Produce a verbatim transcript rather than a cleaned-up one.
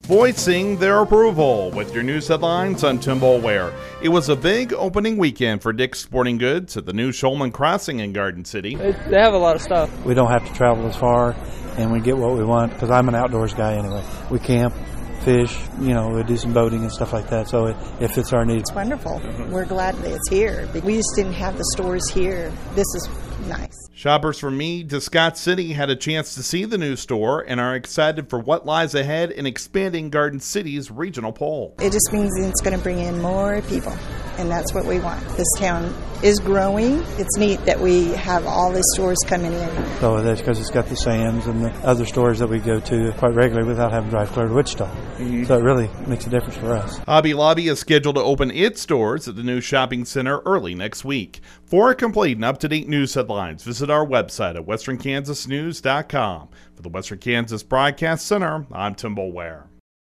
voicing their approval. With your news headlines, I'm Tim Boulware. It was a big opening weekend for Dick's Sporting Goods at the new Shulman Crossing in Garden City. They have a lot of stuff. We don't have to travel as far, and we get what we want, because I'm an outdoors guy anyway. We camp, fish, you know, we do some boating and stuff like that, so it, it fits our needs. It's wonderful. Mm-hmm. We're glad that it's here. We just didn't have the stores here. This is nice. Shoppers from Meade to Scott City had a chance to see the new store and are excited for what lies ahead in expanding Garden City's regional pole. It just means it's going to bring in more people, and that's what we want. This town is growing. It's neat that we have all these stores coming in. So that's because it's got the Sam's and the other stores that we go to quite regularly without having to drive clear to Wichita. Mm-hmm. So it really makes a difference for us. Hobby Lobby is scheduled to open its doors at the new shopping center early next week. For complete and up-to-date news headlines, visit our website at western kansas news dot com. For the Western Kansas Broadcast Center, I'm Tim Boulware.